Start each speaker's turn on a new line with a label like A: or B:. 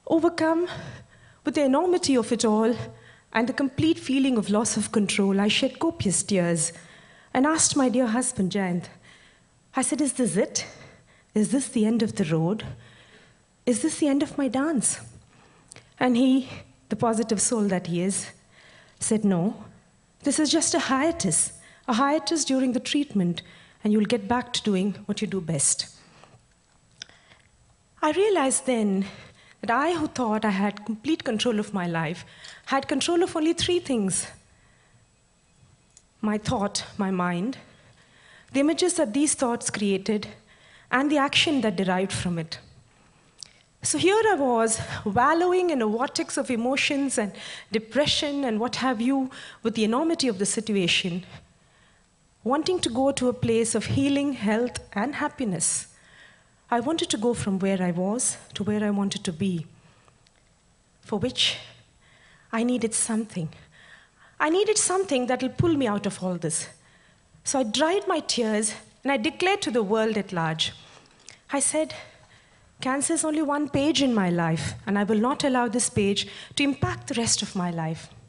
A: Overcome with the enormity of it all and the complete feeling of loss of control, I shed copious tears and asked my dear husband, Jayant, I said, is this it? Is this the end of the road? Is this the end of my dance? And he, the positive soul that he is, said, no, this is just a hiatus during the treatment, and you'll get back to doing what you do best. I realized then that I, who thought I had complete control of my life, had control of only three things: my thought, my mind, the images that these thoughts created, and the action that derived from it. So here I was, wallowing in a vortex of emotions and depression and what have you, with the enormity of the situation, wanting to go to a place of healing, health, and happiness. I wanted to go from where I was to where I wanted to be, for which I needed something. I needed something that will pull me out of all this. So I dried my tears and I declared to the world at large. I said, cancer is only one page in my life, and I will not allow this page to impact the rest of my life.